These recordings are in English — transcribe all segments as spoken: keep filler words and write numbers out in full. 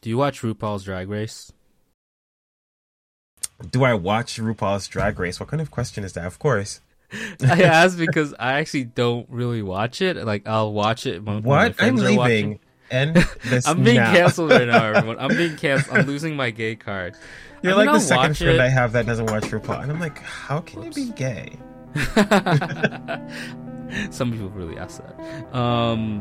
Do you watch RuPaul's Drag Race? Do I watch RuPaul's Drag Race? What kind of question is that? Of course. I asked because I actually don't really watch it. Like, I'll watch it when, when my What? I'm friends are leaving. watching. End this I'm being now. canceled right now, everyone. I'm being canceled. I'm losing my gay card. You're I mean, like the I'll second watch friend it. I have that doesn't watch RuPaul. And I'm like, how can Whoops. you be gay? Some people really ask that. Um,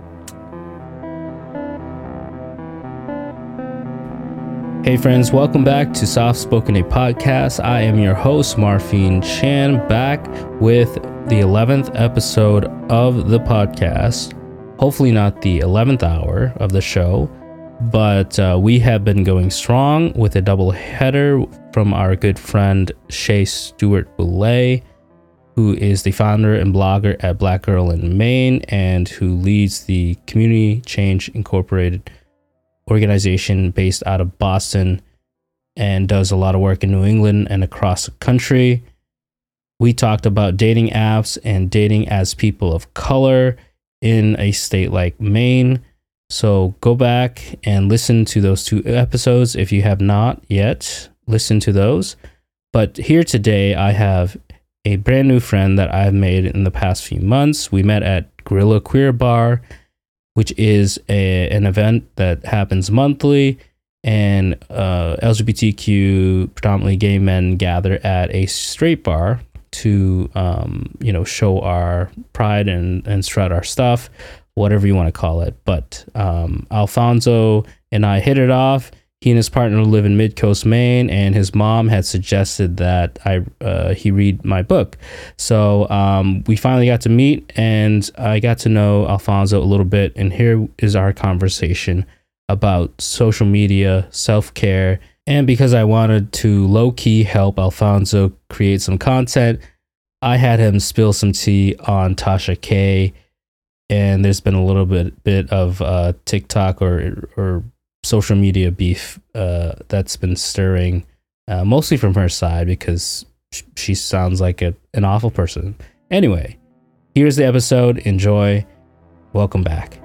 hey friends, welcome back to Soft Spoken A Podcast. I am your host, Marfine Chan, back with the eleventh episode of the podcast. Hopefully not the eleventh hour of the show, but uh, we have been going strong with a double header from our good friend Shay Stewart Boulay, who is the founder and blogger at Black Girl in Maine and who leads the Community Change Incorporated organization based out of Boston and does a lot of work in New England and across the country. We talked about dating apps and dating as people of color in a state like Maine. So go back and listen to those two episodes if you have not yet. Listen to those. But here today, I have a brand new friend that I've made in the past few months. We met at Gorilla Queer Bar, which is a, an event that happens monthly, and uh, L G B T Q, predominantly gay men, gather at a straight bar to, um, you know, show our pride and, and strut our stuff, whatever you want to call it. But um, Alfonso and I hit it off. He and his partner live in Midcoast, Maine, and his mom had suggested that I uh, he read my book. So um, we finally got to meet, and I got to know Alfonso a little bit. And here is our conversation about social media, self-care, and because I wanted to low-key help Alfonso create some content, I had him spill some tea on Tasha K. And there's been a little bit bit of uh, TikTok or or social media beef uh, that's been stirring, uh, mostly from her side because sh- she sounds like a, an awful person. Anyway, here's the episode. Enjoy. Welcome back.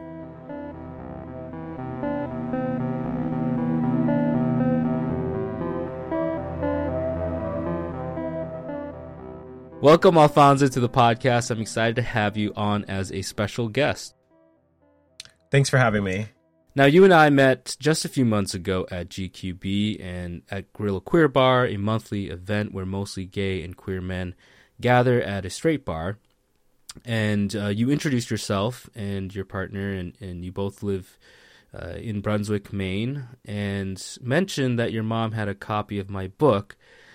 Welcome, Alfonso, to the podcast. I'm excited to have you on as a special guest. Thanks for having me. Now, you and I met just a few months ago at G Q B and at Gorilla Queer Bar, a monthly event where mostly gay and queer men gather at a straight bar. And uh, you introduced yourself and your partner, and, and you both live uh, in Brunswick, Maine, and mentioned that your mom had a copy of my book.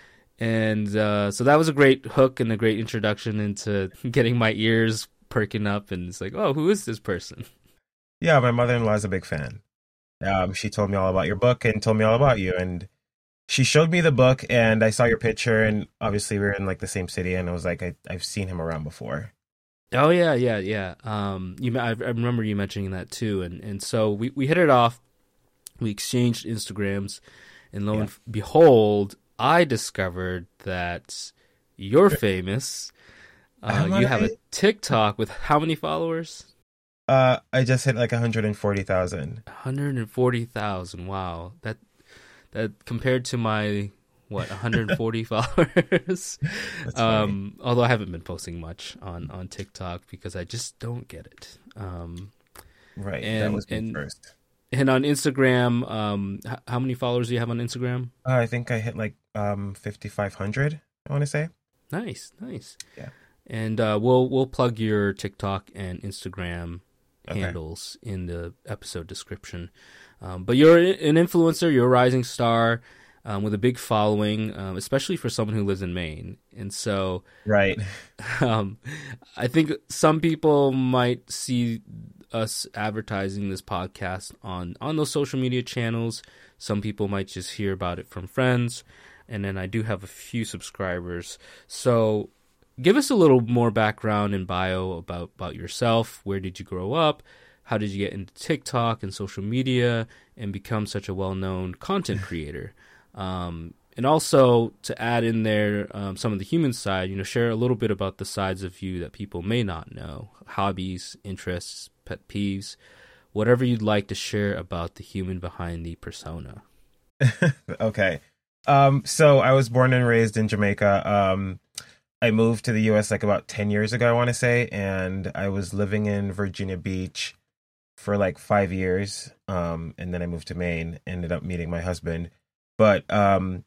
And uh, so that was a great hook and a great introduction into getting my ears perking up. And it's like, oh, who is this person? Yeah, my mother-in-law is a big fan. Um, she told me all about your book and told me all about you. And she showed me the book, and I saw your picture, and obviously we were in like the same city, and I was like, I, I've seen him around before. Oh, yeah, yeah, yeah. Um, you, I, I remember you mentioning that too. And, and so we, we hit it off. We exchanged Instagrams, and lo Yeah. and behold, I discovered that you're famous. Uh, Am you have a I? TikTok with how many followers? Uh, I just hit like one hundred forty thousand. one hundred forty thousand. Wow. That that compared to my what, one hundred forty followers. That's Um although I haven't been posting much on on TikTok because I just don't get it. Um funny. Right, that and was me and first. and on Instagram, um h- how many followers do you have on Instagram? Uh, I think I hit like um fifty-five hundred, I want to say. Nice, nice. Yeah. And uh we'll we'll plug your TikTok and Instagram Okay. handles in the episode description. Um, but you're an influencer, you're a rising star um, with a big following, um, especially for someone who lives in Maine. And so Right. um, I think some people might see us advertising this podcast on, on those social media channels. Some people might just hear about it from friends. And then I do have a few subscribers. So give us a little more background and bio about, about yourself. Where did you grow up? How did you get into TikTok and social media and become such a well-known content creator? Um, and also to add in there um, some of the human side, you know, share a little bit about the sides of you that people may not know, hobbies, interests, pet peeves, whatever you'd like to share about the human behind the persona. Okay. Um, so I was born and raised in Jamaica. Um, I moved to the U S like about ten years ago, I want to say, and I was living in Virginia Beach for like five years. Um, and then I moved to Maine, ended up meeting my husband. But um,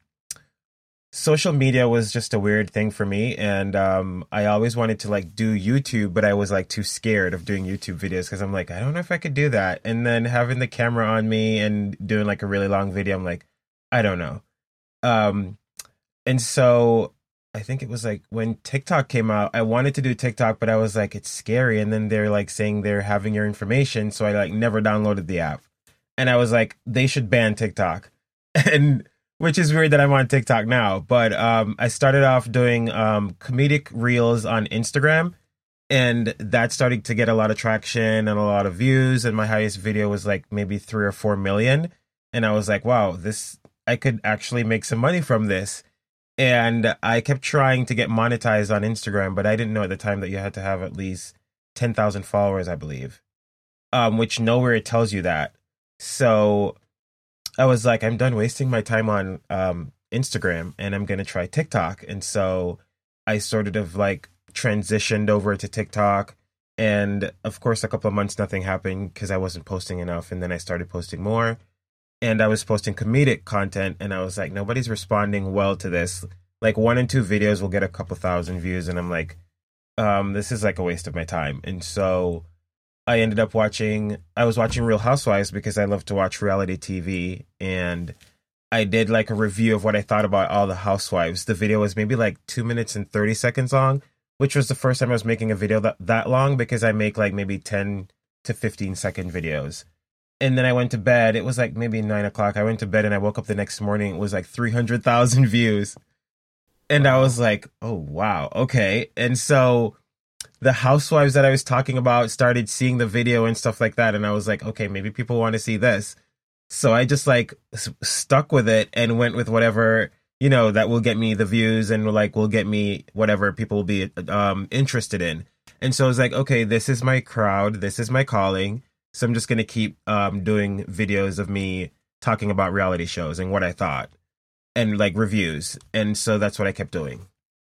social media was just a weird thing for me. And um, I always wanted to like do YouTube, but I was like too scared of doing YouTube videos because I'm like, I don't know if I could do that. And then having the camera on me and doing like a really long video, I'm like, I don't know. Um, and so I think it was like when TikTok came out, I wanted to do TikTok, but I was like, it's scary. And then they're like saying they're having your information. So I like never downloaded the app. And I was like, they should ban TikTok. And which is weird that I'm on TikTok now. But um, I started off doing um, comedic reels on Instagram. And that started to get a lot of traction and a lot of views. And my highest video was like maybe three or four million. And I was like, wow, this, I could actually make some money from this. And I kept trying to get monetized on Instagram, but I didn't know at the time that you had to have at least ten thousand followers, I believe, um, which nowhere it tells you that. So I was like, I'm done wasting my time on um, Instagram and I'm going to try TikTok. And so I sort of like transitioned over to TikTok. And of course, a couple of months, nothing happened because I wasn't posting enough. And then I started posting more. And I was posting comedic content, and I was like, nobody's responding well to this. Like one and two videos will get a couple thousand views, and I'm like, um, this is like a waste of my time. And so I ended up watching, I was watching Real Housewives because I love to watch reality T V, and I did like a review of what I thought about all the housewives. The video was maybe like two minutes and thirty seconds long, which was the first time I was making a video that, that long because I make like maybe ten to fifteen second videos. And then I went to bed. It was like maybe nine o'clock. I went to bed and I woke up the next morning. It was like three hundred thousand views. And wow. I was like, oh, wow. Okay. And so the housewives that I was talking about started seeing the video and stuff like that. And I was like, okay, maybe people want to see this. So I just like s- stuck with it and went with whatever, you know, that will get me the views and like will get me whatever people will be um, interested in. And so I was like, okay, this is my crowd. This is my calling. So I'm just going to keep um, doing videos of me talking about reality shows and what I thought and like reviews. And so that's what I kept doing.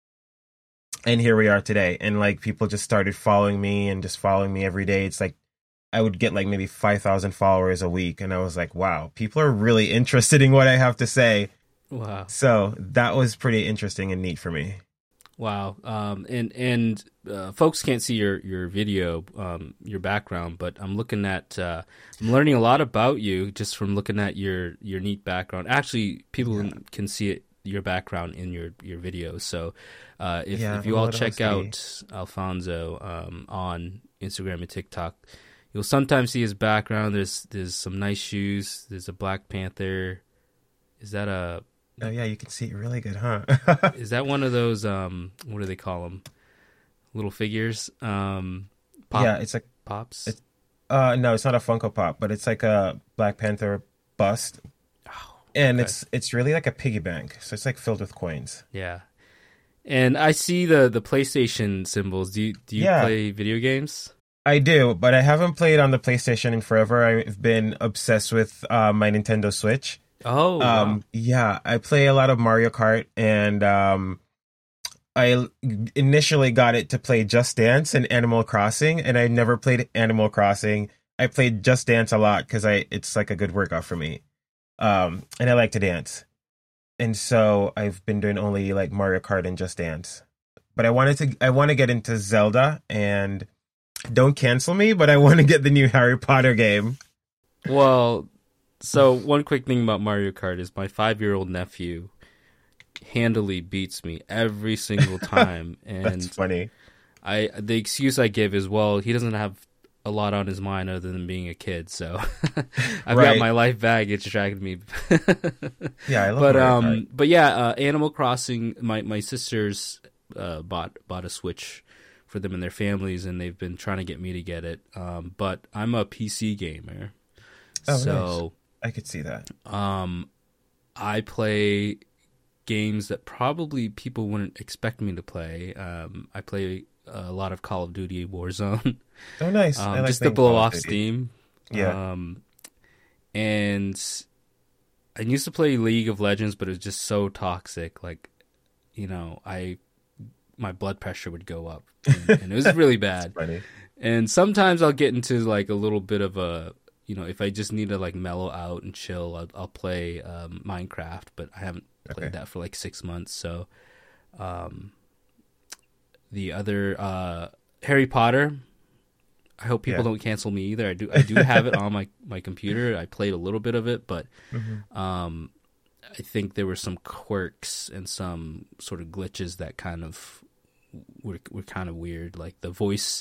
And here we are today. And like people just started following me and just following me every day. It's like I would get like maybe five thousand followers a week. And I was like, wow, people are really interested in what I have to say. Wow. So that was pretty interesting and neat for me. Wow. Um, and and uh, folks can't see your your video, um, your background, but I'm looking at, uh, I'm learning a lot about you just from looking at your, your neat background. Actually, people yeah. can see it, your background in your, your videos. So uh, if, yeah, if you all check out Alfonso um, on Instagram and TikTok, you'll sometimes see his background. There's there's some nice shoes. There's a Black Panther. Is that a... Oh yeah, you can see it really good, huh? Is that one of those? Um, what do they call them? Little figures. Um, pop, yeah, it's like pops. It's, uh, no, it's not a Funko Pop, but it's like a Black Panther bust, oh, and okay. it's it's really like a piggy bank. So it's like filled with coins. Yeah, and I see the the PlayStation symbols. Do you do you yeah. play video games? I do, but I haven't played on the PlayStation in forever. I've been obsessed with uh, my Nintendo Switch. Oh, um, wow. yeah, I play a lot of Mario Kart, and um, I initially got it to play Just Dance and Animal Crossing, and I never played Animal Crossing. I played Just Dance a lot because I it's like a good workout for me, um, and I like to dance, and so I've been doing only like Mario Kart and Just Dance. But I wanted to, I want to get into Zelda, and don't cancel me, but I want to get the new Harry Potter game. Well. So one quick thing about Mario Kart is my five-year-old nephew handily beats me every single time. And that's funny. I the excuse I give is, well, he doesn't have a lot on his mind other than being a kid, so I've right. got my life baggage dragging me. Yeah, I love but Mario um, Kart. But yeah, uh, Animal Crossing. My my sisters uh, bought bought a Switch for them and their families, and they've been trying to get me to get it. Um, but I'm a P C gamer, oh, so. Nice. I could see that. Um, I play games that probably people wouldn't expect me to play. Um, I play a lot of Call of Duty Warzone. Oh, nice! um, I like just to blow Call of off Duty. steam. Yeah. Um, and I used to play League of Legends, but it was just so toxic. Like, you know, I my blood pressure would go up, and, and it was really bad. Funny. And sometimes I'll get into like a little bit of a, you know, if I just need to like mellow out and chill, I'll, I'll play um, Minecraft. But I haven't played Okay. that for like six months. So, um, the other uh, Harry Potter. I hope people Yeah. don't cancel me either. I do. I do have it on my, my computer. I played a little bit of it, but Hmm. um, I think there were some quirks and some sort of glitches that kind of were were kind of weird. Like the voice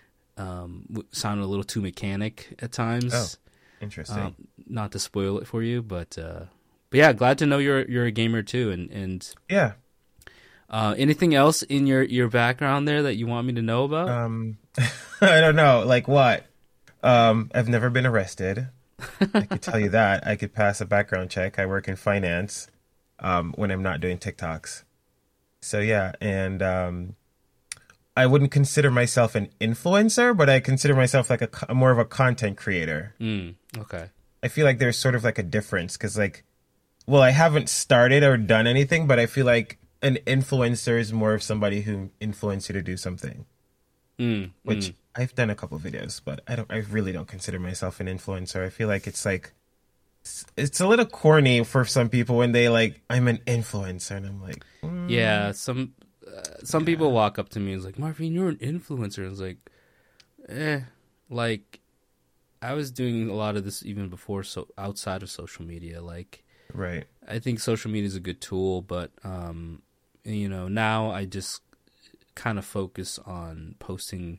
um, w- sounded a little too mechanic at Oh, times. interesting. Um, not to spoil it for you, but uh, but yeah, glad to know you're you're a gamer too. And and Yeah. uh, anything else in your your background there that you want me to know about? Um, I don't know. Like what? Um, I've never been arrested. I could tell you that. I could pass a background check. I work in finance, um, when I'm not doing TikToks. So yeah, and um, I wouldn't consider myself an influencer, but I consider myself like a co- more of a content creator. Mm, okay. I feel like there's sort of like a difference because like, well, I haven't started or done anything, but I feel like an influencer is more of somebody who influenced you to do something, Mm, which mm. I've done a couple videos, but I don't, I really don't consider myself an influencer. I feel like it's like, it's, it's a little corny for some people when they like, I'm an influencer, and I'm like, mm, Yeah, some uh, some yeah, people walk up to me and is like, Marvin, you're an influencer. And it's like, eh, like I was doing a lot of this even before, so outside of social media. Like right, I think social media is a good tool, but um, you know, now I just kind of focus on posting.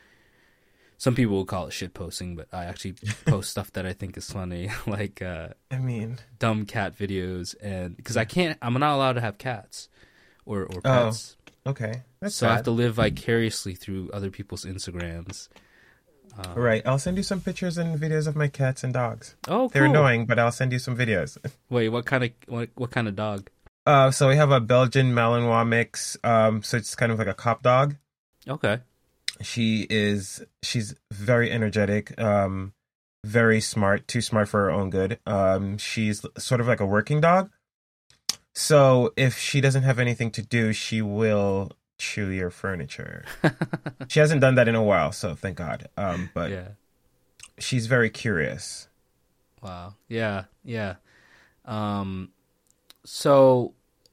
Some people will call it shit posting, but I actually post stuff that I think is funny, like uh, I mean, dumb cat videos, and because I yeah. can't, I'm not allowed to have cats or or Oh, pets. okay, that's So I have sad. to live vicariously through other people's Instagrams. Um, Right, I'll send you some pictures and videos of my cats and dogs. oh, They're cool. annoying, but I'll send you some videos. Wait, what kind of what what kind of dog? Uh, so we have a Belgian Malinois mix. Um, so it's kind of like a cop dog. Okay. She is she's very energetic, um, very smart, too smart for her own good. Um, she's sort of like a working dog. So if she doesn't have anything to do, she will chew your furniture. She hasn't done that in a while, so thank God. Um, but Yeah. she's very curious. Wow. Yeah. Yeah. Um. So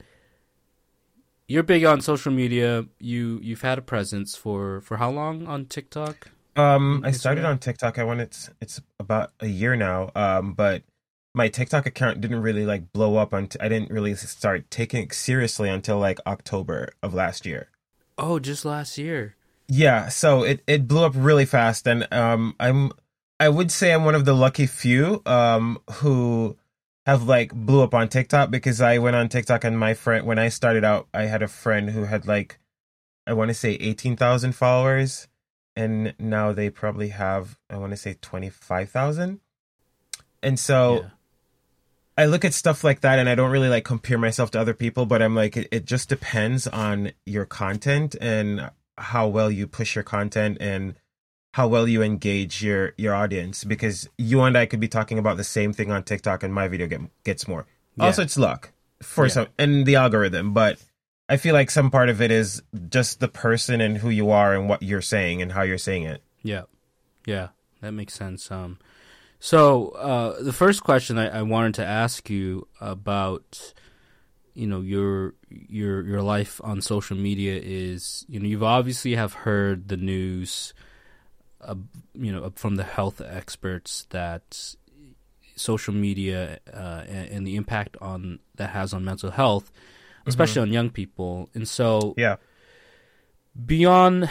you're big on social media. You you've had a presence for for how long on TikTok Um, and I started Instagram? on TikTok. I want it's it's about a year now. Um, but my TikTok account didn't really like blow up until I didn't really start taking it seriously until like October of last year. Oh, just last year. Yeah, so it it blew up really fast, and um, I'm I would say I'm one of the lucky few um who have like blew up on TikTok because I went on TikTok and my friend when I started out, I had a friend who had like I want to say eighteen thousand followers, and now they probably have I want to say twenty-five thousand. And so Yeah. I look at stuff like that and I don't really like compare myself to other people, but I'm like, it, it just depends on your content and how well you push your content and how well you engage your your audience. Because you and I could be talking about the same thing on TikTok and my video get, gets more. Also, Yeah. it's luck for Yeah. some and the algorithm, but I feel like some part of it is just the person and who you are and what you're saying and how you're saying it. Yeah. Yeah. That makes sense. Um. So uh, the first question I, I wanted to ask you about, you know, your your your life on social media is, you know, you've obviously have heard the news, uh, you know, from the health experts that social media uh, and, and the impact on that has on mental health, Hmm. especially on young people. And so Yeah. beyond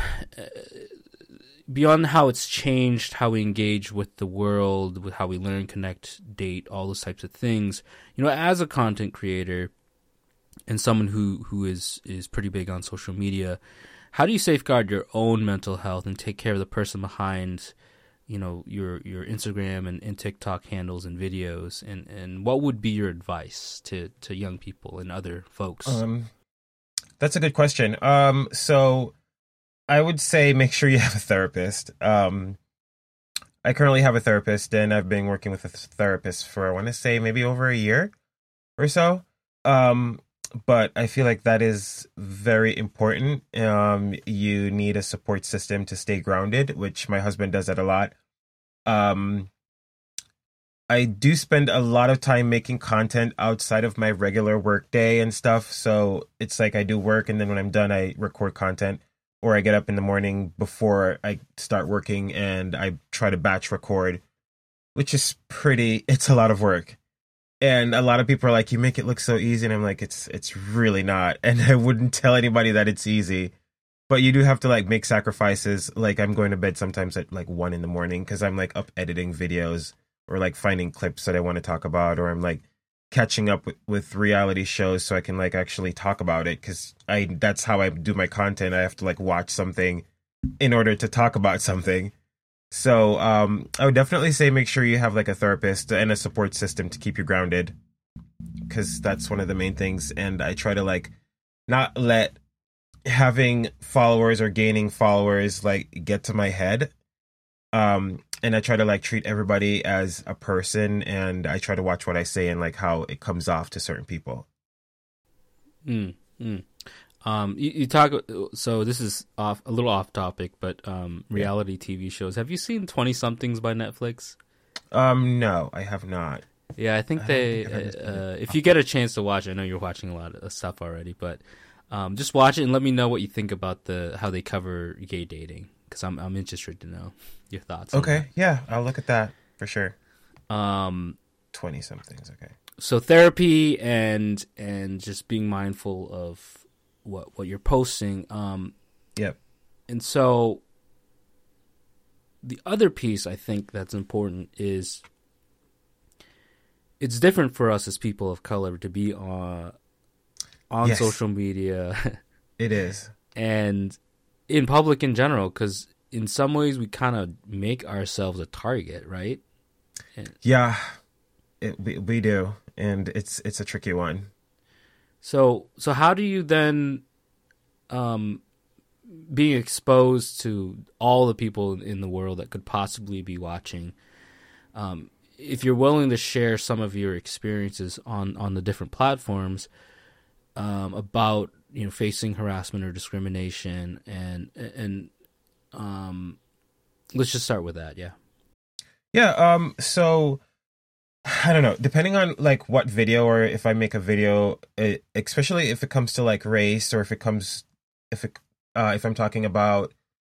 beyond how it's changed how we engage with the world, with how we learn, connect, date, all those types of things, you know, as a content creator and someone who, who is, is pretty big on social media, how do you safeguard your own mental health and take care of the person behind, you know, your your Instagram and, and TikTok handles and videos, and, and what would be your advice to, to young people and other folks? Um, that's a good question. Um, so I would say make sure you have a therapist. Um, I currently have a therapist, and I've been working with a therapist for, I want to say, maybe over a year or so. Um, but I feel like that is very important. Um, you need a support system to stay grounded, which my husband does that a lot. Um, I do spend a lot of time making content outside of my regular work day and stuff. So it's like I do work, and then when I'm done, I record content, or I get up in the morning before I start working and I try to batch record, which is pretty, it's a lot of work. And a lot of people are like, you make it look so easy. And I'm like, it's, it's really not. And I wouldn't tell anybody that it's easy, but you do have to like make sacrifices. Like I'm going to bed sometimes at like one in the morning because I'm like up editing videos or like finding clips that I want to talk about, or I'm like catching up with, with reality shows so I can like actually talk about it. Cause I, that's how I do my content. I have to like watch something in order to talk about something. So um, I would definitely say make sure you have like a therapist and a support system to keep you grounded, because that's one of the main things. And I try to like not let having followers or gaining followers like get to my head. Um, and I try to like treat everybody as a person, and I try to watch what I say and like how it comes off to certain people. Mm, mm. Um, you, you talk, so this is off a little off topic, but um, reality T V shows. Have you seen twenty somethings by Netflix? Um, no, I have not. Yeah, I think I they, think uh, if you get a chance to watch it, I know you're watching a lot of stuff already, but um, just watch it and let me know what you think about the how they cover gay dating, because I'm I'm interested to know your thoughts. Okay, yeah, I'll look at that for sure. Um, twenty somethings, okay. So therapy and and just being mindful of what what you're posting. Um, yep. And so the other piece I think that's important is it's different for us as people of color to be on on yes. social media. It is. And in public in general, because in some ways we kind of make ourselves a target, right? And yeah, it, we, we do. And it's it's a tricky one. So so how do you then, um, being exposed to all the people in the world that could possibly be watching, um, if you're willing to share some of your experiences on, on the different platforms, um, about, you know, facing harassment or discrimination, and and um, let's just start with that, yeah. Yeah. Um. So. I don't know, depending on like what video, or if I make a video, it, especially if it comes to like race, or if it comes, if it, uh, if I'm talking about,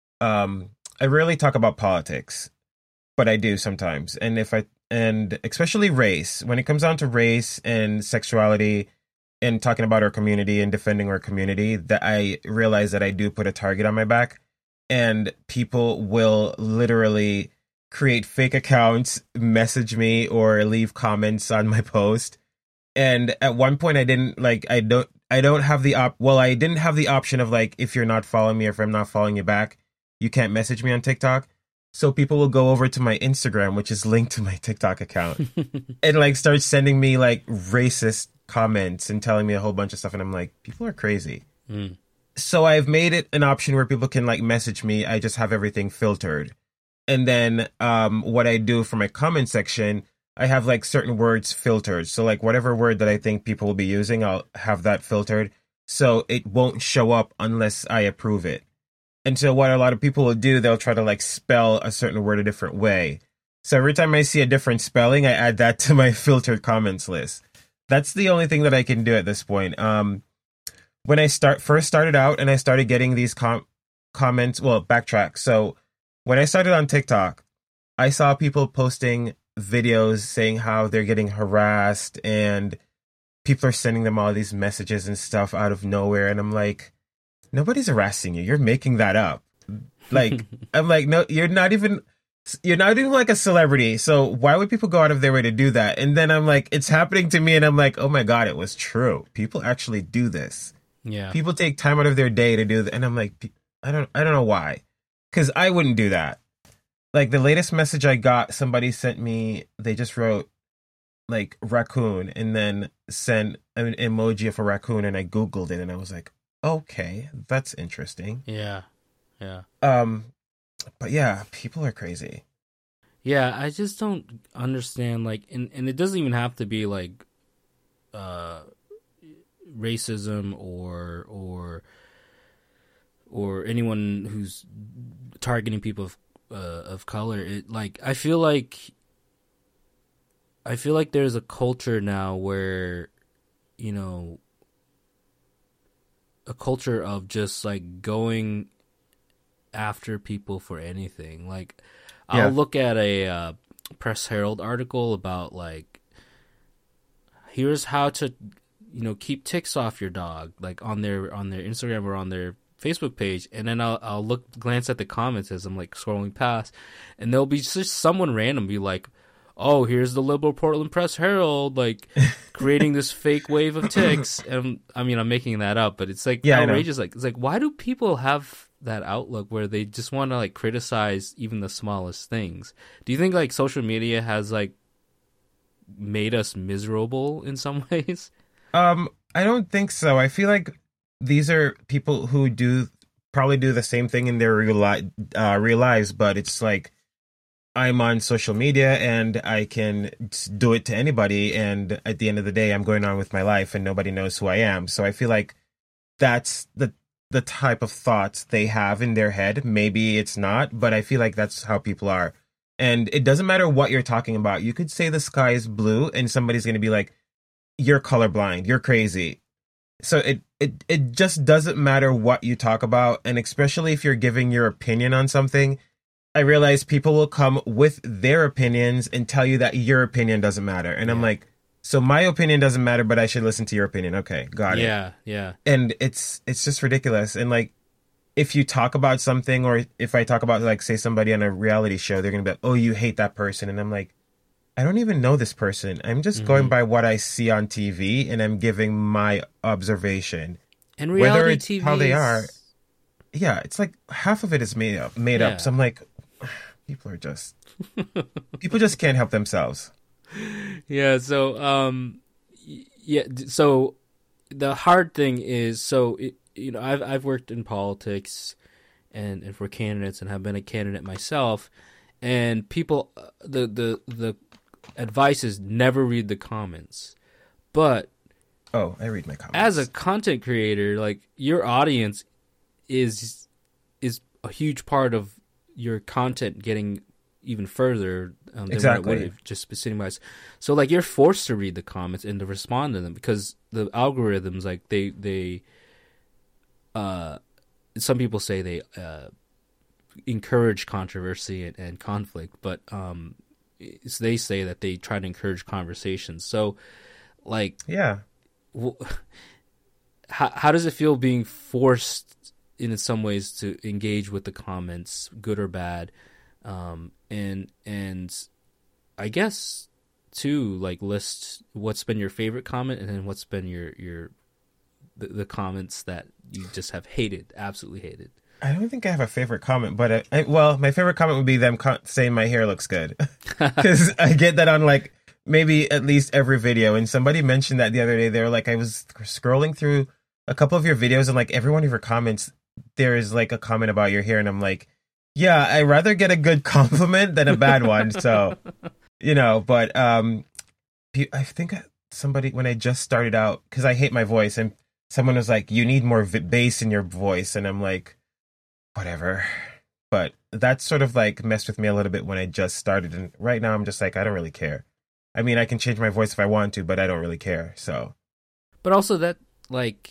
um, I rarely talk about politics, but I do sometimes. And if I, and especially race, when it comes down to race and sexuality and talking about our community and defending our community, that I realize that I do put a target on my back, and people will literally create fake accounts, message me, or leave comments on my post. And at one point I didn't like, I don't, I don't have the op, well, I didn't have the option of like, if you're not following me, or if I'm not following you back, you can't message me on TikTok. So people will go over to my Instagram, which is linked to my TikTok account, and like start sending me like racist comments and telling me a whole bunch of stuff. And I'm like, people are crazy. Mm. So I've made it an option where people can like message me. I just have everything filtered. And then um, what I do for my comment section, I have like certain words filtered. So like whatever word that I think people will be using, I'll have that filtered. So it won't show up unless I approve it. And so what a lot of people will do, they'll try to like spell a certain word a different way. So every time I see a different spelling, I add that to my filtered comments list. That's the only thing that I can do at this point. Um, when I start first started out and I started getting these com- comments, well, backtrack. So when I started on TikTok, I saw people posting videos saying how they're getting harassed, and people are sending them all these messages and stuff out of nowhere. And I'm like, nobody's harassing you. You're making that up. Like, I'm like, no, you're not even, you're not even like a celebrity. So why would people go out of their way to do that? And then I'm like, it's happening to me. And I'm like, oh my God, it was true. People actually do this. Yeah. People take time out of their day to do that. And I'm like, I don't, I don't know why. Because I wouldn't do that. Like the latest message I got, somebody sent me, they just wrote like raccoon and then sent an emoji of a raccoon, and I Googled it and I was like, okay, that's interesting. Yeah. Yeah. Um, but yeah, people are crazy. Yeah, I just don't understand, like, and, and it doesn't even have to be like uh racism or or or anyone who's targeting people of uh, of color. It like I feel like I feel like there's a culture now where, you know, a culture of just like going after people for anything. Like, I'll Yeah. look at a uh, Press Herald article about like, here's how to, you know, keep ticks off your dog, like on their on their Instagram or on their Facebook page, and then I'll I'll look glance at the comments as I'm like scrolling past, and there'll be just someone random be like, "Oh, here's the liberal Portland Press Herald, like creating this fake wave of ticks." And I mean, I'm making that up, but it's like Yeah, I know. outrageous. Like, it's like, why do people have that outlook where they just want to like criticize even the smallest things? Do you think like social media has like made us miserable in some ways? Um, I don't think so. I feel like these are people who do probably do the same thing in their real li- uh, real lives, but it's like I'm on social media and I can do it to anybody, and at the end of the day, I'm going on with my life and nobody knows who I am. So I feel like that's the the type of thoughts they have in their head. Maybe it's not, but I feel like that's how people are. And it doesn't matter what you're talking about. You could say the sky is blue and somebody's going to be like, you're colorblind, you're crazy. So it, it it just doesn't matter what you talk about, and especially if you're giving your opinion on something, I realize people will come with their opinions and tell you that your opinion doesn't matter. And I'm Yeah. like, so my opinion doesn't matter, but I should listen to your opinion. Okay, got it. Yeah, yeah. And it's it's just ridiculous. And like, if you talk about something, or if I talk about, like, say somebody on a reality show, they're gonna be like, oh, you hate that person, and I'm like, I don't even know this person. I'm just Mm-hmm. going by what I see on T V, and I'm giving my observation. And Whether reality it's T V how they is- are, yeah, it's like half of it is made up. Made Yeah. up. So I'm like, people are just people just can't help themselves. Yeah, so um y- yeah, d- so the hard thing is, so it, you know, I've I've worked in politics and and for candidates, and have been a candidate myself, and people uh, the the the advice is never read the comments. But Oh, I read my comments. as a content creator, like, your audience is is a huge part of your content getting even further um, than Exactly. what it would have just been sitting by. So like, you're forced to read the comments and to respond to them, because the algorithms, like, they they uh some people say they uh encourage controversy and, and conflict, but um it's, they say that they try to encourage conversations. So like, yeah. wh- how how does it feel being forced in some ways to engage with the comments, good or bad? Um, and and I guess too, like, list what's been your favorite comment, and then what's been your your the, the comments that you just have hated, absolutely hated. I don't think I have a favorite comment, but I, I, well, my favorite comment would be them co- saying my hair looks good, because I get that on like maybe at least every video. And somebody mentioned that the other day. They were like, I was scrolling through a couple of your videos, and like every one of your comments, there is like a comment about your hair, and I'm like, yeah, I rather get a good compliment than a bad one. So, you know, but um, pe- I think somebody, when I just started out, because I hate my voice, and someone was like, you need more v- bass in your voice, and I'm like, whatever. But that sort of like messed with me a little bit when I just started, and right now I'm just like, I don't really care. I mean, I can change my voice if I want to, but I don't really care. So, But also that, like,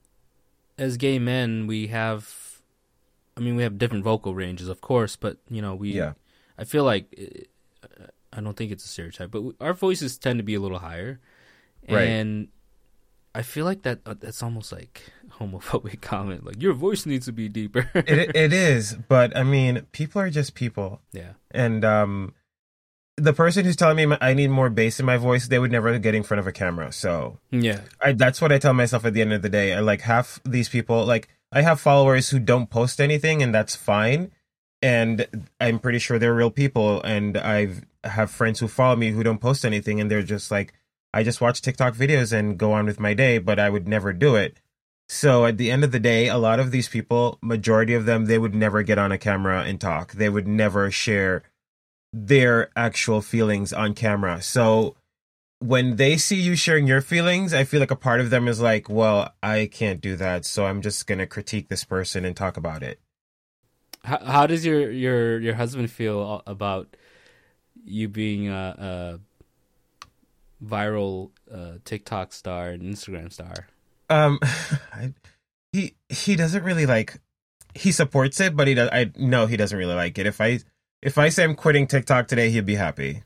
as gay men, we have, I mean, we have different vocal ranges, of course, but, you know, we, yeah, I feel like, uh, I don't think it's a stereotype, but we, our voices tend to be a little higher. Right. And I feel like that uh, that's almost like homophobic comment, like, your voice needs to be deeper. it it is. But I mean, people are just people. Yeah. And um, the person who's telling me I need more bass in my voice, they would never get in front of a camera. So Yeah. I, that's what I tell myself at the end of the day. I like half these people, like I have followers who don't post anything, and that's fine. And I'm pretty sure they're real people. And I've have friends who follow me who don't post anything, and they're just like, I just watch TikTok videos and go on with my day, but I would never do it. So at the end of the day, a lot of these people, majority of them, they would never get on a camera and talk. They would never share their actual feelings on camera. So when they see you sharing your feelings, I feel like a part of them is like, well, I can't do that, so I'm just gonna critique this person and talk about it. How, how does your, your, your husband feel about you being a, a viral uh, TikTok star and Instagram star? Um, I, he he doesn't really like. He supports it, but he does. I know he doesn't really like it. If I if I say I'm quitting TikTok today, he'd be happy.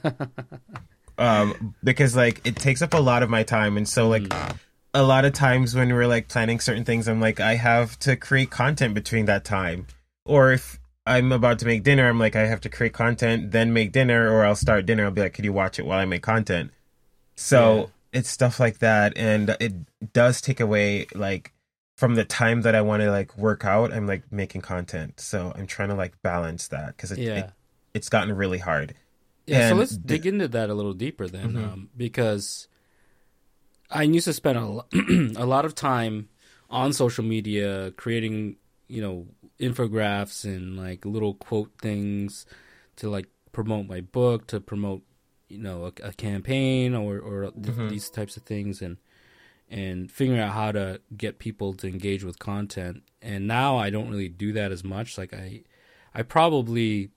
um, because like it takes up a lot of my time, and so like mm. a lot of times when we're like planning certain things, I'm like I have to create content between that time. Or if I'm about to make dinner, I'm like, I have to create content, then make dinner, or I'll start dinner. I'll be like, could you watch it while I make content? So yeah. It's stuff like that. And it does take away, like, from the time that I want to, like, work out, I'm, like, making content. So I'm trying to, like, balance that because it, yeah. it, it's gotten really hard. Yeah, and so let's dig into that a little deeper then. Mm-hmm. Um, because I used to spend a, a lot of time on social media creating, you know, infographics and like little quote things to like promote my book, to promote, you know, a, a campaign or or th- mm-hmm. these types of things, and and figuring out how to get people to engage with content. And now I don't really do that as much. Like I I probably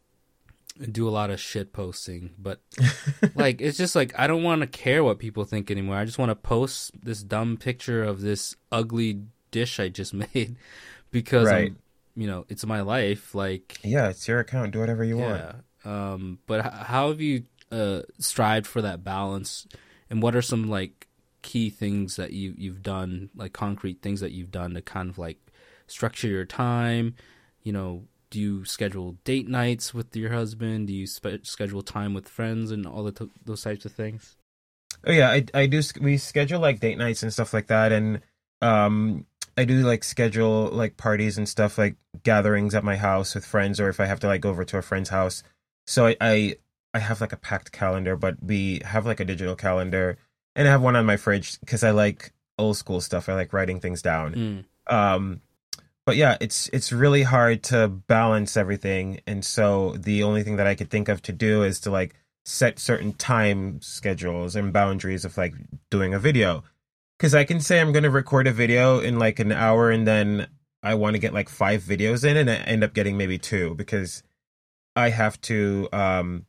do a lot of shit posting, but like it's just like I don't want to care what people think anymore. I just want to post this dumb picture of this ugly dish I just made because right. I'm, you know, it's my life. Like, yeah, it's your account. Do whatever you yeah. want. Um, but h- how have you uh, strived for that balance? And what are some like key things that you you've done, like concrete things that you've done to kind of like structure your time? You know, do you schedule date nights with your husband? Do you spe- schedule time with friends and all the t- those types of things? Oh yeah, I I do. We schedule like date nights and stuff like that, and um. I do like schedule like parties and stuff, like gatherings at my house with friends, or if I have to like go over to a friend's house. So I, I, I have like a packed calendar, but we have like a digital calendar, and I have one on my fridge because I like old school stuff. I like writing things down. Mm. Um, but yeah, it's it's really hard to balance everything, and so the only thing that I could think of to do is to like set certain time schedules and boundaries of like doing a video. Because I can say I'm going to record a video in like an hour and then I want to get like five videos in and I end up getting maybe two because I have to, um,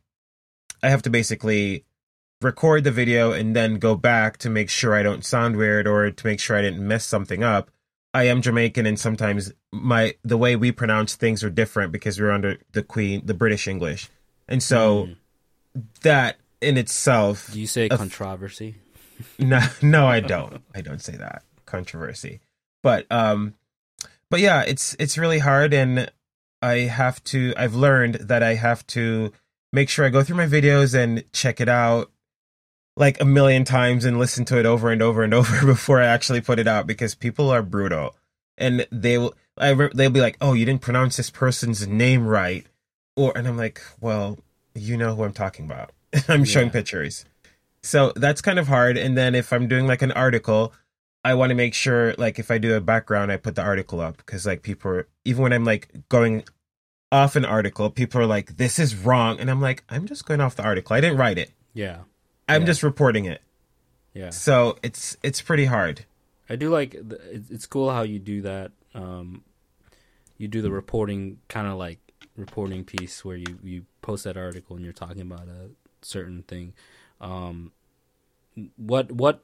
I have to basically record the video and then go back to make sure I don't sound weird or to make sure I didn't mess something up. I am Jamaican and sometimes my, the way we pronounce things are different because we're under the Queen, the British English. And so mm. that in itself. Do you say controversy? No, no, I don't. I don't say that. Controversy. But um but yeah, it's it's really hard, and I have to I've learned that I have to make sure I go through my videos and check it out like a million times and listen to it over and over and over before I actually put it out because people are brutal. And they will I they'll be like, "Oh, you didn't pronounce this person's name right." Or and I'm like, "Well, you know who I'm talking about." I'm yeah. showing pictures. So that's kind of hard. And then if I'm doing like an article, I want to make sure like if I do a background, I put the article up because like people are, even when I'm like going off an article, people are like, this is wrong. And I'm like, I'm just going off the article. I didn't write it. Yeah. I'm yeah. just reporting it. Yeah. So it's, it's pretty hard. I do like, it's cool how you do that. Um, you do the reporting kind of like reporting piece where you, you post that article and you're talking about a certain thing. Um, what what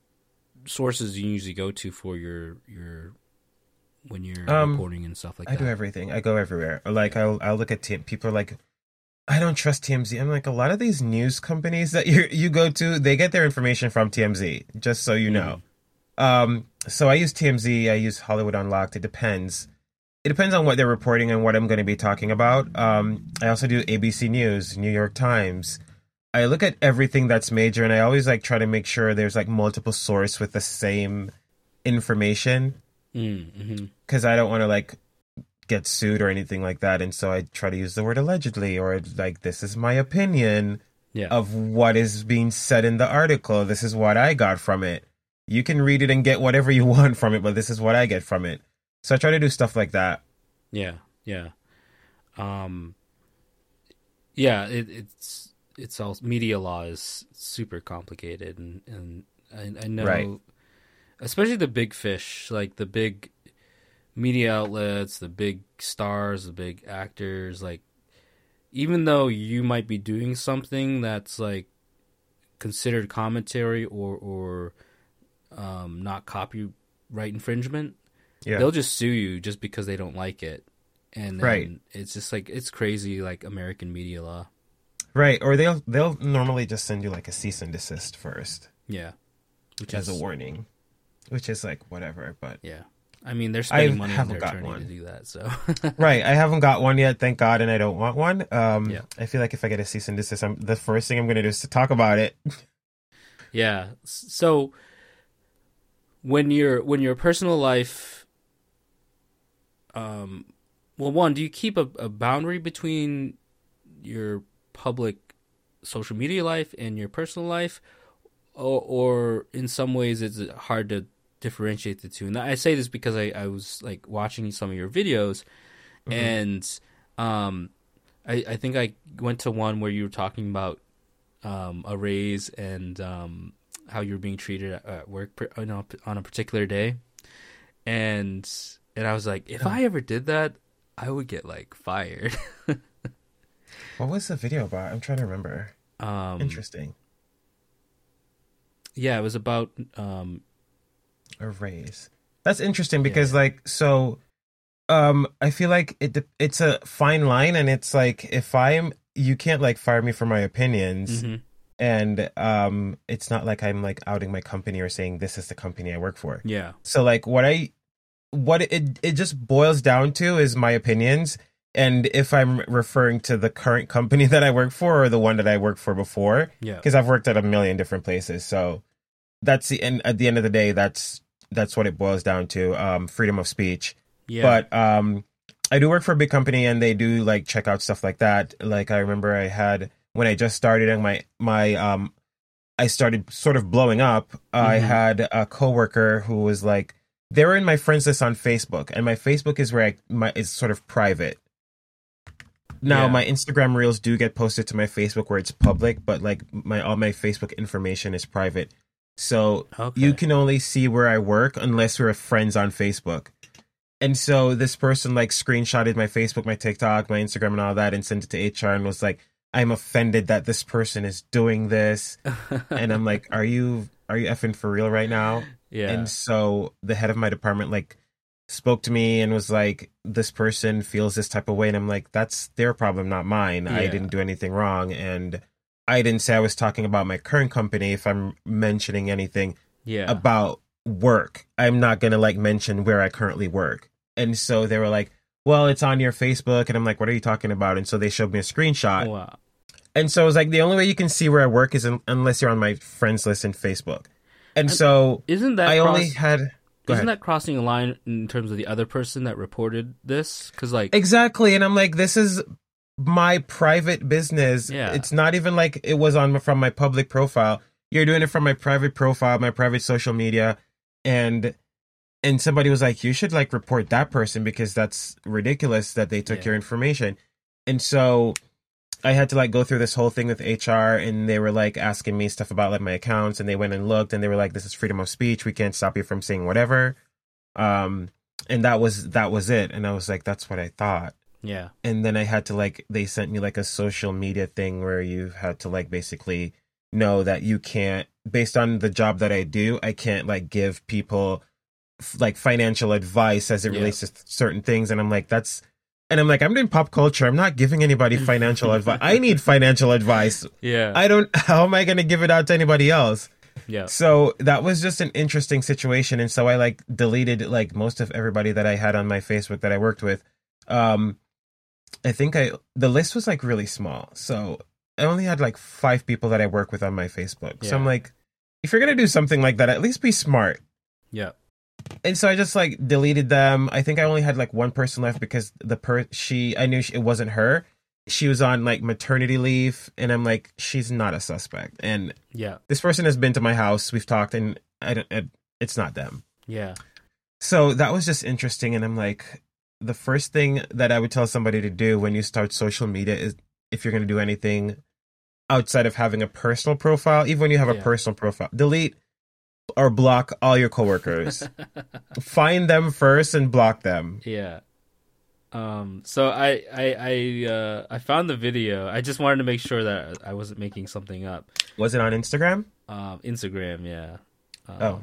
sources do you usually go to for your your when you're um, reporting and stuff like I that? I do everything. I go everywhere. Like I'll I'll look at T- people are like, I don't trust T M Z. I'm like, a lot of these news companies that you you go to, they get their information from T M Z. Just so you know. Mm. Um, so I use T M Z. I use Hollywood Unlocked. It depends. It depends on what they're reporting and what I'm going to be talking about. Um, I also do A B C News, New York Times. I look at everything that's major, and I always like try to make sure there's like multiple source with the same information, because mm-hmm. I don't want to like get sued or anything like that. And so I try to use the word allegedly, or like this is my opinion yeah. of what is being said in the article. This is what I got from it. You can read it and get whatever you want from it, but this is what I get from it. So I try to do stuff like that. Yeah, yeah. Um. Yeah, it, it's it's all media law is super complicated, and and I, I know, Right. especially the big fish, like the big media outlets, the big stars, the big actors, like even though you might be doing something that's like considered commentary or or um, not copyright infringement, Yeah. they'll just sue you just because they don't like it, and then Right. it's just like it's crazy, like American media law. Right. Or they'll they'll normally just send you like a cease and desist first Yeah, which as a is warning, which is like whatever. But yeah. I mean, they're I spending money on haven't their got attorney one. to do that, so Right, I haven't got one yet, thank God, and I don't want one. Um, Yeah. I feel like if I get a cease and desist, I'm, the first thing I'm going to do is to talk about it. yeah. So when your when your personal life, um, well, one, do you keep a, a boundary between your public social media life and your personal life, or, or in some ways it's hard to differentiate the two? And I say this because I, I was like watching some of your videos, Mhm. and um, I, I think I went to one where you were talking about um, a raise and um, how you were being treated at, at work per, you know, on a particular day, and and I was like, if I ever did that, I would get like fired. What was the video about? I'm trying to remember. um, Interesting. yeah, it was about um, A raise. That's interesting because, like, so, um, I feel like it de- it's a fine line, and it's like if I'm, you can't like fire me for my opinions, mhm. and um, it's not like I'm like outing my company or saying this is the company I work for. yeah, So like what I what it it just boils down to is my opinions, and if I'm referring to the current company that I work for or the one that I worked for before, yeah, because I've worked at a million different places. So that's the and at the end of the day, that's that's what it boils down to. Um, freedom of speech. yeah, But um, I do work for a big company, and they do like check out stuff like that. Like I remember I had when I just started and my my um I started sort of blowing up. I Mhm. had a coworker who was like, they were in my friends list on Facebook, and my Facebook is where I my is sort of private. Now Yeah. my Instagram reels do get posted to my Facebook where it's public, but like my all my Facebook information is private. So okay, you can only see where I work unless we're friends on Facebook. And so this person like screenshotted my Facebook, my TikTok, my Instagram, and all that, and sent it to H R and was like, "I'm offended that this person is doing this." And I'm like, "Are you are you effing for real right now?" yeah, And so the head of my department like spoke to me and was like, "This person feels this type of way," and I'm like, "That's their problem, not mine. I Yeah. didn't do anything wrong, and I didn't say I was talking about my current company. If I'm mentioning anything yeah, about work, I'm not gonna like mention where I currently work." And so they were like, "Well, it's on your Facebook," and I'm like, "What are you talking about?" And so they showed me a screenshot, wow, and so it was like the only way you can see where I work is in, unless you're on my friends list in Facebook. And so isn't that I cross- only had go isn't ahead. that crossing a line in terms of the other person that reported this? Because like, Exactly. And I'm like, this is my private business. Yeah. It's not even like it was on from my public profile. You're doing it from my private profile, my private social media. And and somebody was like, you should like report that person because that's ridiculous that they took Yeah. your information. And so I had to like go through this whole thing with H R, and they were like asking me stuff about like my accounts, and they went and looked, and they were like, this is freedom of speech. We can't stop you from saying whatever. Um, and that was that was it. And I was like, that's what I thought. yeah, And then I had to like they sent me like a social media thing where you had to like basically know that you can't, based on the job that I do, I can't like give people f- like financial advice as it Yeah. relates to certain things. And I'm like, that's and I'm like, I'm doing pop culture. I'm not giving anybody financial advice. I need financial advice. yeah, I don't how am I gonna give it out to anybody else? yeah, So that was just an interesting situation. And so I like deleted like most of everybody that I had on my Facebook that I worked with. Um, I think I, the list was like really small. So I only had like five people that I work with on my Facebook. So I'm Yeah. like, if you're going to do something like that, at least be smart. yeah, And so I just like deleted them. I think I only had like one person left because the per she, I knew she, it wasn't her. She was on like maternity leave. And I'm like, she's not a suspect. And yeah, this person has been to my house. We've talked, and I don't. It, it's not them. yeah, So that was just interesting. And I'm like, the first thing that I would tell somebody to do when you start social media is if you're going to do anything outside of having a personal profile, even when you have a Yeah. personal profile, delete or block all your coworkers. Find them first and block them. Yeah. Um. So I I I uh I found the video. I just wanted to make sure that I wasn't making something up. Was it on Instagram? Um. Instagram. Yeah. Um, Oh.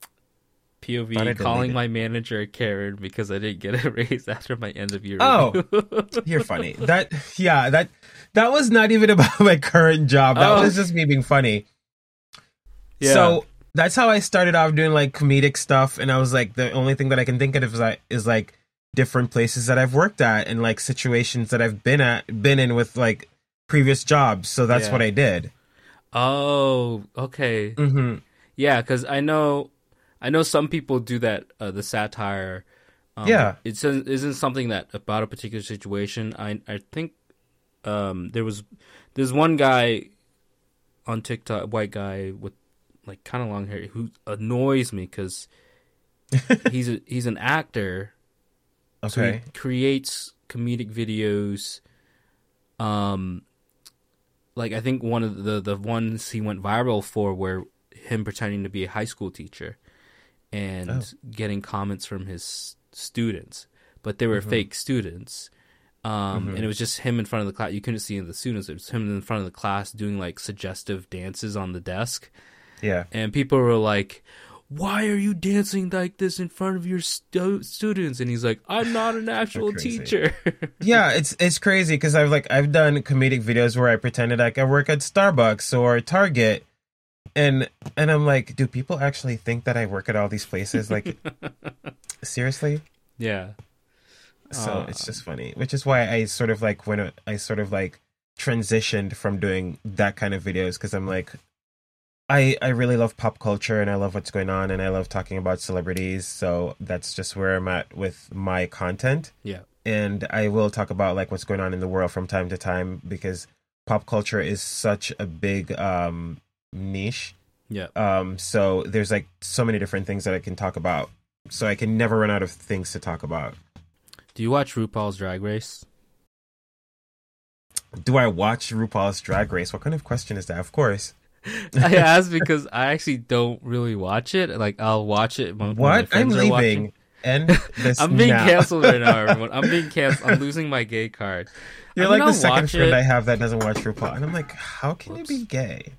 P O V Thought I calling deleted. my manager a Karen because I didn't get a raise after my end of year Oh. review. You're funny. That yeah, that that was not even about my current job. That Oh. was just me being funny. Yeah. So that's how I started off doing like comedic stuff, and I was like, the only thing that I can think of is like is like different places that I've worked at and like situations that I've been at been in with like previous jobs. So that's Yeah. what I did. Oh. Okay. Mm-hmm. Yeah, because I know, I know some people do that. Uh, the satire. Um, Yeah. It says isn't something that about a particular situation. I I think um there was there's one guy on TikTok, white guy with like kind of long hair, who annoys me because he's a, he's an actor. So Okay. he creates comedic videos. Um, like I think one of the the ones he went viral for were him pretending to be a high school teacher and Oh. getting comments from his students, but they were Mhm. fake students. Um, Mhm. and it was just him in front of the class. You couldn't see the students. It was him in front of the class doing like suggestive dances on the desk. Yeah. And people were like, "Why are you dancing like this in front of your stu- students?" And he's like, "I'm not an actual crazy. teacher." Yeah, it's it's crazy because I've like I've done comedic videos where I pretended like I work at Starbucks or Target, and and I'm like, do people actually think that I work at all these places? Like, seriously? Yeah. So Uh, it's just funny, which is why I sort of like when I sort of like transitioned from doing that kind of videos because I'm like, I I really love pop culture and I love what's going on and I love talking about celebrities. So that's just where I'm at with my content. Yeah. And I will talk about like what's going on in the world from time to time because pop culture is such a big um niche. Yeah. Um so there's like so many different things that I can talk about. So I can never run out of things to talk about. Do you watch RuPaul's Drag Race? Do I watch RuPaul's Drag Race? What kind of question is that? Of course. I asked because I actually don't really watch it. Like I'll watch it when, when my What? I'm friends are leaving. watching. And this I'm being now. canceled right now, everyone. I'm being canceled. I'm losing my gay card. You're I like mean, the I'll second watch friend it. I have that doesn't watch RuPaul. And I'm like, how can Whoops. you be gay?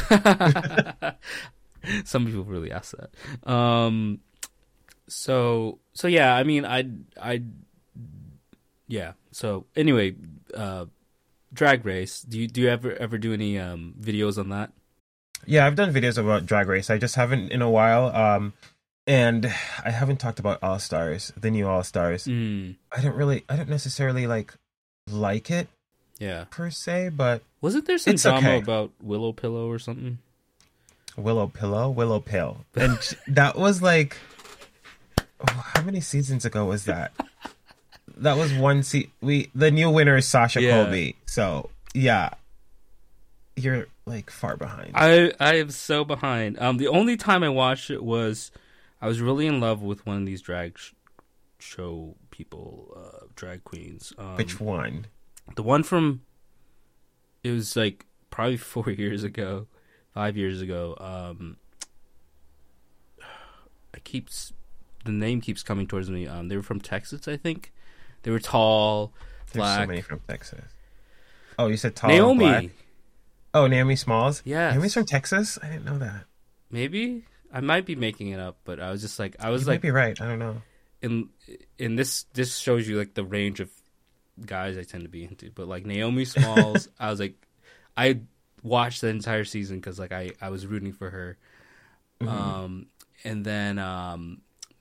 Some people really ask that. Um, so so yeah, I mean, I I yeah. So anyway, uh, Drag Race. Do you do you ever ever do any um videos on that? Yeah, I've done videos about Drag Race. I just haven't in a while. Um, and I haven't talked about All Stars, the new All Stars. Mm, I don't really, I don't necessarily like like it yeah. per se, but Wasn't there some It's drama okay. about Willow Pillow or something? Willow Pillow, Willow Pill, and that was like, oh, how many seasons ago was that? That was one se- we the new winner is Sasha Yeah. Colby. So yeah, you're like far behind. I I am so behind. Um, the only time I watched it was I was really in love with one of these drag sh- show people, uh, drag queens. Um, Which one? The one from it was like probably four years ago, five years ago. Um, I keeps the name keeps coming towards me. Um, they were from Texas, I think. They were tall, There's black. so many from Texas. Oh, you said tall and Naomi, black? Oh, Naomi Smalls? Yes. Naomi's from Texas? I didn't know that. maybe I might be making it up, but I was just like I was You like might be right. I don't know. in in this this shows you like the range of guys I tend to be into. But like Naomi Smalls, I was like, I watched the entire season because like I I was rooting for her. Mhm. Um, and then um,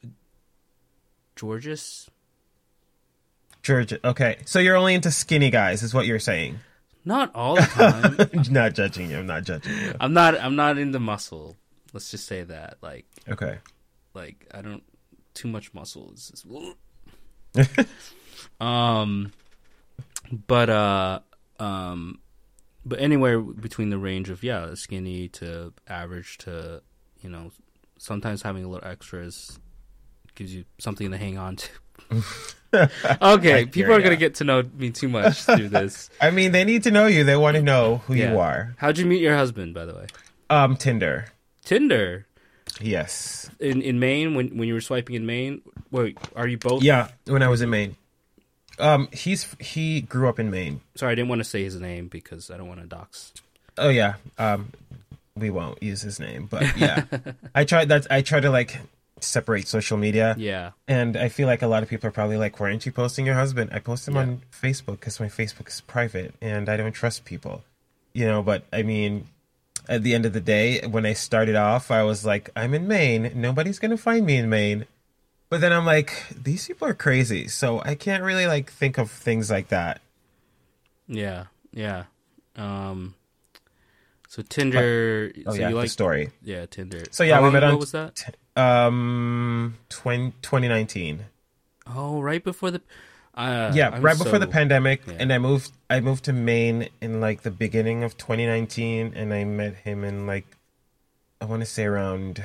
Georges, Georgia. Okay. So you're only into skinny guys, is what you're saying. not all the time. I'm not judging you. I'm not judging you. I'm not I'm not into muscle. Let's just say that. Like Okay. like I don't too much muscle is just, um but uh um but anywhere between the range of yeah skinny to average to you know sometimes having a little extras gives you something to hang on to. Okay, people are gonna get to know me too much through this. I mean, they need to know you. They want to know who Yeah. you are. How'd you meet your husband, by the way? Um, Tinder. Tinder. Yes. In in Maine, when when you were swiping in Maine. Wait, are you both? Yeah, when I was in Maine. Um, he's he grew up in Maine. Sorry, I didn't want to say his name because I don't want to dox. Oh yeah. Um, we won't use his name, but yeah, I tried that. I try to like separate social media. Yeah. And I feel like a lot of people are probably like, why aren't you posting your husband? I post him Yeah. on Facebook because my Facebook is private and I don't trust people, you know. But I mean, at the end of the day, when I started off, I was like, I'm in Maine. Nobody's going to find me in Maine. But then I'm like, these people are crazy. So I can't really like think of things like that. Yeah. Yeah. Um. So Tinder. Oh so yeah, you like the story. Yeah, Tinder. So yeah, How we long met ago on was that? t- um twenty, twenty nineteen. Oh, right before the. Uh, Yeah, I'm right before the so- pandemic, yeah. and I moved. I moved to Maine in like the beginning of twenty nineteen, and I met him in like, I want to say around.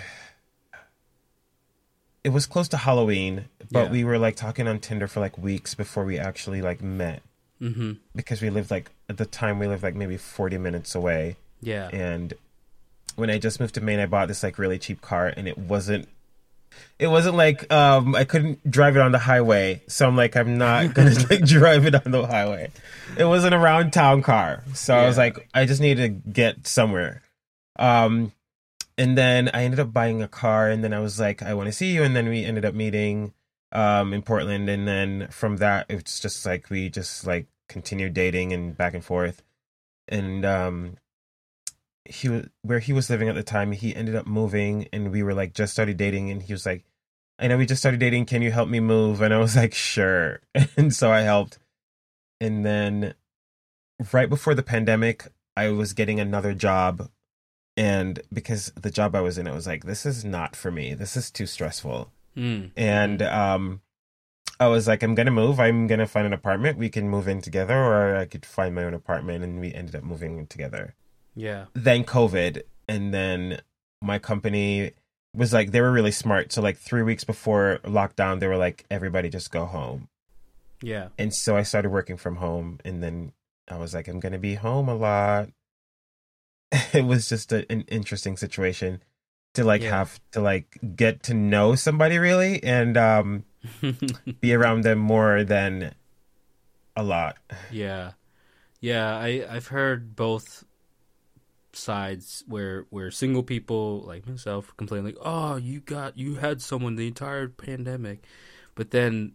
It was close to Halloween, but Yeah. we were like talking on Tinder for like weeks before we actually like met, Mm-hmm. because we lived like at the time we lived like maybe forty minutes away, Yeah. and when I just moved to Maine, I bought this like really cheap car, and it wasn't. It wasn't like um I couldn't drive it on the highway, so I'm like I'm not gonna like drive it on the highway. It was an around town car, so I was Yeah. like I just need to get somewhere. Um, and then I ended up buying a car, and then I was like I want to see you, and then we ended up meeting um in Portland, and then from that it's just like we just like continued dating and back and forth, and um he was where he was living at the time, he ended up moving, and we were like just started dating, and he was like, I know we just started dating, can you help me move? And I was like, sure. And so I helped. And then right before the pandemic, I was getting another job, and because the job I was in, I was like, this is not for me, this is too stressful. Mm. And um I was like, I'm gonna move, I'm gonna find an apartment, we can move in together, or I could find my own apartment, and we ended up moving in together. Yeah. Then COVID, and then my company was like, they were really smart. So like three weeks before lockdown, they were like, everybody just go home. Yeah. And so I started working from home, and then I was like, I'm gonna be home a lot. It was just a, an interesting situation to like Yeah. have to like get to know somebody really, and um be around them more than a lot. Yeah, yeah. I I've heard both sides where where single people like myself complain like, oh, you got you had someone the entire pandemic, but then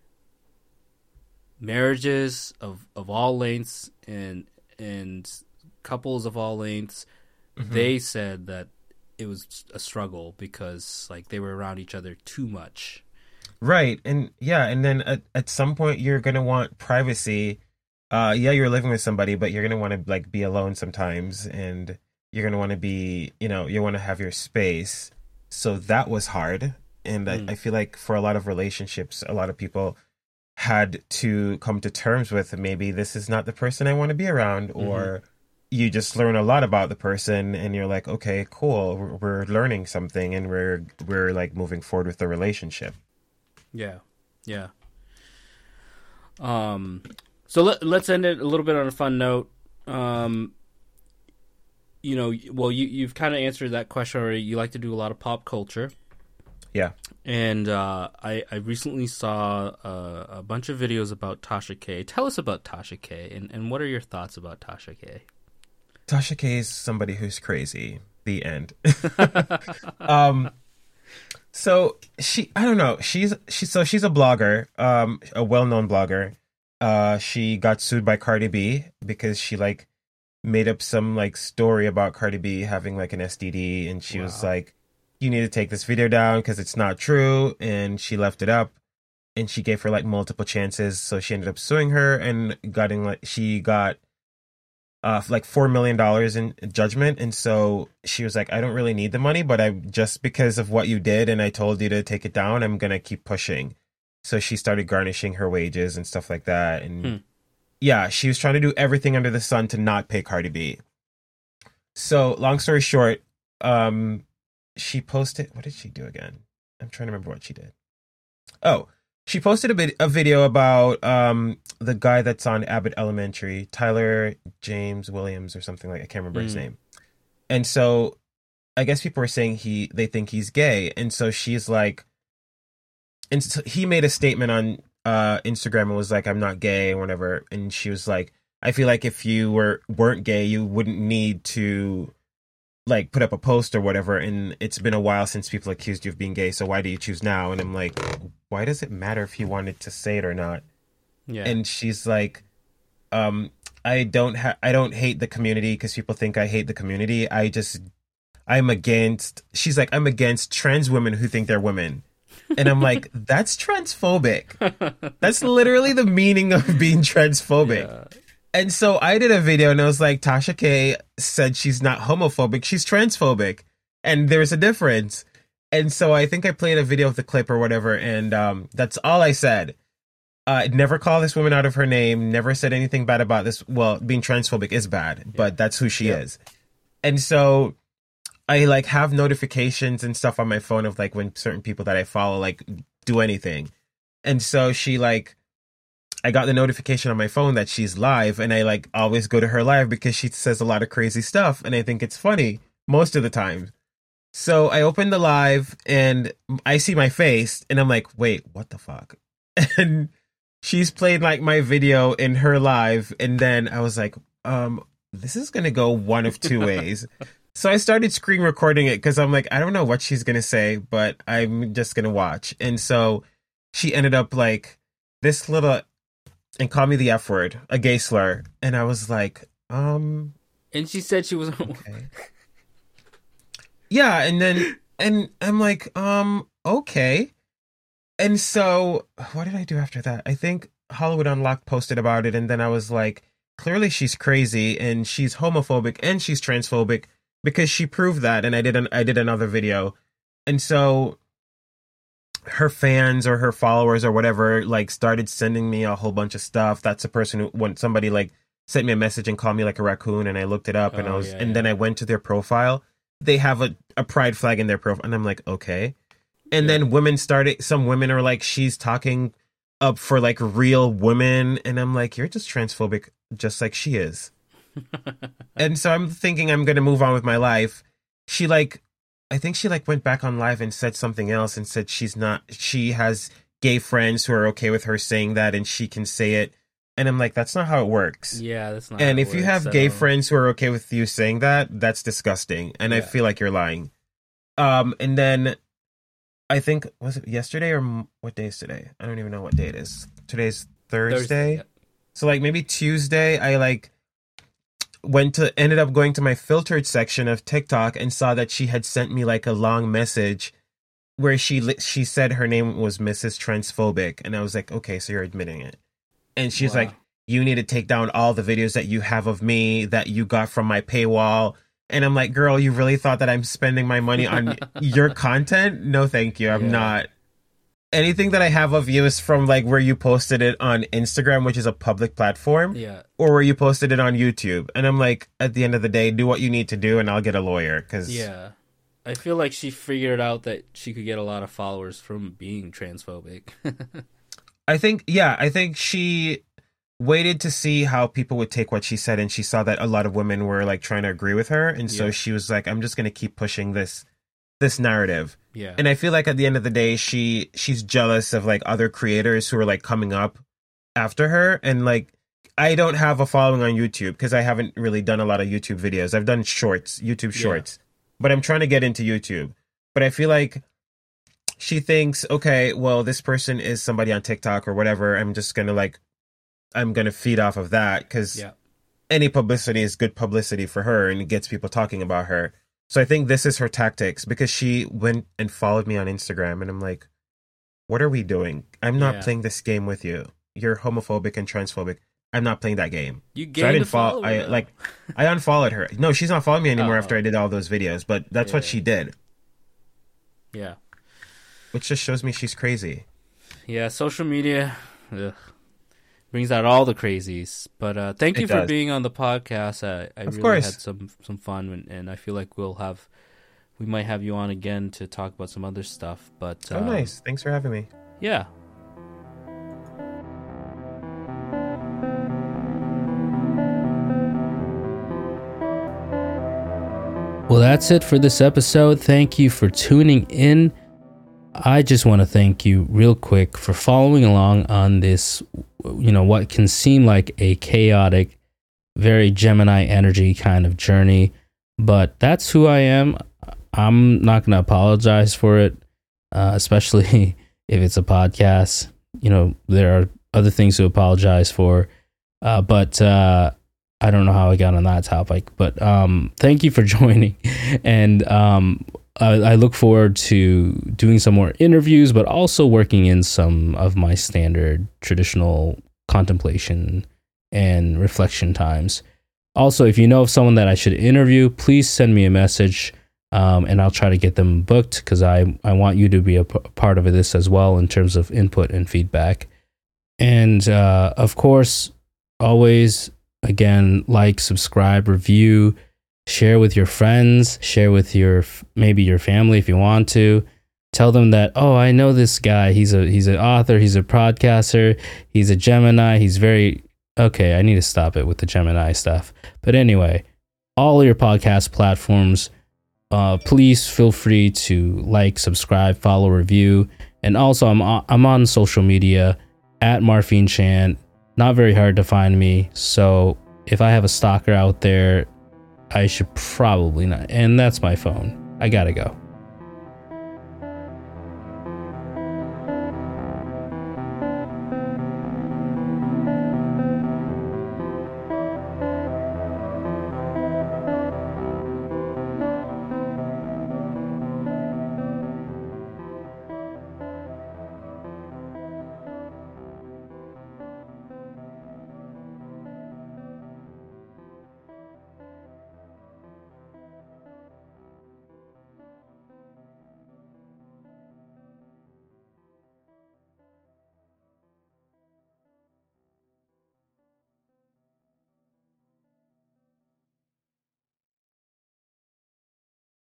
marriages of of all lengths and and couples of all lengths, Mhm. they said that it was a struggle because like they were around each other too much. Right. And yeah, and then at, at some point you're gonna want privacy. Uh yeah, you're living with somebody, but you're gonna want to like be alone sometimes, and you're gonna want to be, you know, you want to have your space. So that was hard. And Mm. I, I feel like for a lot of relationships, a lot of people had to come to terms with, maybe this is not the person I want to be around, or you just learn a lot about the person, and you're like, okay, cool, we're, we're learning something, and we're we're like moving forward with the relationship. Yeah, yeah. Um, so let let's end it a little bit on a fun note. Um, you know, well, you you've kind of answered that question already. You like to do a lot of pop culture, Yeah. and uh, I I recently saw uh, a bunch of videos about Tasha K. Tell us about Tasha K. and and what are your thoughts about Tasha K. Tasha K is somebody who's crazy. The end. um, so she, I don't know. She's she. So she's a blogger, um, a well-known blogger. Uh, she got sued by Cardi B because she like made up some like story about Cardi B having like an S T D, and she was Wow. like, "You need to take this video down because it's not true," and she left it up. And she gave her like multiple chances, so she ended up suing her and getting like she got uh like four million dollars in judgment. And so she was like, I don't really need the money, but I just because of what you did and I told you to take it down, I'm gonna keep pushing. So she started garnishing her wages and stuff like that. And Hmm. yeah, she was trying to do everything under the sun to not pay Cardi B. So long story short, um she posted, what did she do again? I'm trying to remember what she did. Oh, she posted a, bit, a video about um the guy that's on Abbott Elementary, Tyler James Williams or something like I can't remember his Mm. name. And so I guess people are saying he they think he's gay, and so she's like, and so he made a statement on uh Instagram and was like, I'm not gay or whatever, and she was like, I feel like if you were weren't gay, you wouldn't need to like put up a post or whatever, and it's been a while since people accused you of being gay, so why do you choose now? And I'm like, why does it matter if he wanted to say it or not? Yeah. And she's like, um I don't ha- I don't hate the community because people think I hate the community. I just I'm against she's like, I'm against trans women who think they're women. And I'm like, that's transphobic. That's literally the meaning of being transphobic. Yeah. And so I did a video and I was like, Tasha K said she's not homophobic, she's transphobic. And there's a difference. And so I think I played a video of the clip or whatever, and um, that's all I said. Uh, never call this woman out of her name, never said anything bad about this. Well, being transphobic is bad, but that's who she Yeah. is. And so I like have notifications and stuff on my phone of like when certain people that I follow like do anything. And so she like, I got the notification on my phone that she's live, and I like always go to her live because she says a lot of crazy stuff and I think it's funny most of the time. So I open the live and I see my face and I'm like, wait, what the fuck? And she's played like my video in her live, and then I was like, um, this is gonna go one of two ways. So I started screen recording it because I'm like, I don't know what she's gonna say, but I'm just gonna watch. And so she ended up like this little and called me the F word, a gay slur, and I was like, um, And she said she was. okay. Yeah, and then and I'm like, um, okay. And so what did I do after that? I think Hollywood Unlocked posted about it, and then I was like, clearly she's crazy and she's homophobic and she's transphobic because she proved that, and I did an I did another video. And so her fans or her followers or whatever like started sending me a whole bunch of stuff. That's a person who when somebody like sent me a message and called me like a raccoon, and I looked it up and I Oh, was yeah, and yeah. then I went to their profile. They have a, a pride flag in their profile, and I'm like, okay. And Yeah. then women started, some women are like, she's talking up for like real women. And I'm like, you're just transphobic, just like she is. And so I'm thinking I'm going to move on with my life. She like, I think she like went back on live and said something else and said she's not, she has gay friends who are okay with her saying that and she can say it. And I'm like, that's not how it works. Yeah, that's not. And how it if you works have at gay all. friends who are okay with you saying that, that's disgusting. And I Yeah. feel like you're lying. Um, and then I think, was it yesterday or m- what day is today? I don't even know what day it is. Today's Thursday. Thursday, yeah. So like maybe Tuesday, I like went to, ended up going to my filtered section of TikTok and saw that she had sent me like a long message where she, li- she said her name was Missus Transphobic. And I was like, okay, so you're admitting it. And she's Wow. like, you need to take down all the videos that you have of me that you got from my paywall. And I'm like, girl, you really thought that I'm spending my money on your content? No, thank you. I'm Yeah. not. Anything that I have of you is from like where you posted it on Instagram, which is a public platform, Yeah. or where you posted it on YouTube. And I'm like, at the end of the day, do what you need to do and I'll get a lawyer. Cause Yeah. I feel like she figured out that she could get a lot of followers from being transphobic. I think, yeah, I think she waited to see how people would take what she said, and she saw that a lot of women were like trying to agree with her, and so Yeah. she was like, I'm just going to keep pushing this this narrative. Yeah. And I feel like at the end of the day, she she's jealous of like other creators who are like coming up after her, and like I don't have a following on YouTube because I haven't really done a lot of YouTube videos. I've done shorts, YouTube Yeah. shorts, but I'm trying to get into YouTube. But I feel like she thinks, okay, well, this person is somebody on TikTok or whatever. I'm just gonna like, I'm gonna feed off of that because Yeah. any publicity is good publicity for her, and it gets people talking about her. So I think this is her tactics, because she went and followed me on Instagram, and I'm like, what are we doing? I'm not Yeah. playing this game with you. You're homophobic and transphobic. I'm not playing that game. You So I gained didn't a follow. follower. I now. like, I unfollowed her. No, she's not following me anymore Oh. after I did all those videos. But that's what Yeah. she did, Yeah. which just shows me she's crazy. Yeah, social media ugh, brings out all the crazies. But uh, thank you It for does. being on the podcast. I, I Of really course. had some some fun, and, and I feel like we'll have we might have you on again to talk about some other stuff. But Oh, uh, nice. Thanks for having me. Yeah. Well, that's it for this episode. Thank you for tuning in. I just want to thank you real quick for following along on this, you know, what can seem like a chaotic, very Gemini energy kind of journey, but that's who I am. I'm not going to apologize for it, uh, especially if it's a podcast. You know, there are other things to apologize for, uh, but uh, I don't know how I got on that topic. But um, thank you for joining, and um, I, I look forward to doing some more interviews, but also working in some of my standard traditional contemplation and reflection times. Also, if you know of someone that I should interview, please send me a message, um, and I'll try to get them booked, because I, I want you to be a p- part of this as well in terms of input and feedback. And uh, of course, always, again, like, subscribe, review, share with your friends, share with your maybe your family if you want to. Tell them that, oh, I know this guy. He's a he's an author. He's a podcaster. He's a Gemini. He's very okay. I need to stop it with the Gemini stuff. But anyway, all your podcast platforms, uh, please feel free to like, subscribe, follow, review, and also I'm on, I'm on social media at Marfine Chan. Not very hard to find me. So if I have a stalker out there, I should probably not. And that's my phone. I gotta go.